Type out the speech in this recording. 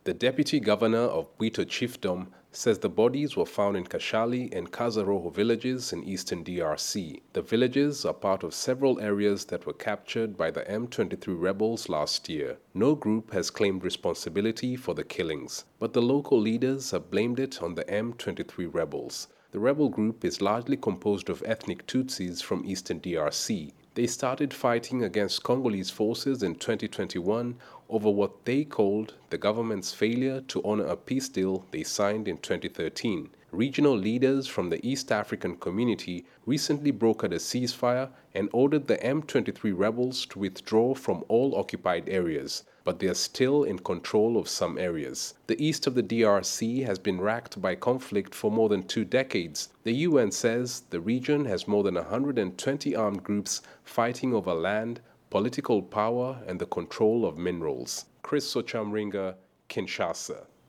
The deputy governor of Bwito Chiefdom says the bodies were found in Kashali and Kazaroho villages in eastern DRC. The villages are part of several areas that were captured by the M23 rebels last year. No group has claimed responsibility for the killings, but the local leaders have blamed it on the M23 rebels. The rebel group is largely composed of ethnic Tutsis from eastern DRC. They started fighting against Congolese forces in 2021 over what they called the government's failure to honor a peace deal they signed in 2013. Regional leaders from the East African community recently brokered a ceasefire and ordered the M23 rebels to withdraw from all occupied areas, but they are still in control of some areas. The east of the DRC has been racked by conflict for more than 2 decades. The UN says the region has more than 120 armed groups fighting over land, political power, and the control of minerals. Chris Sochamringa, Kinshasa.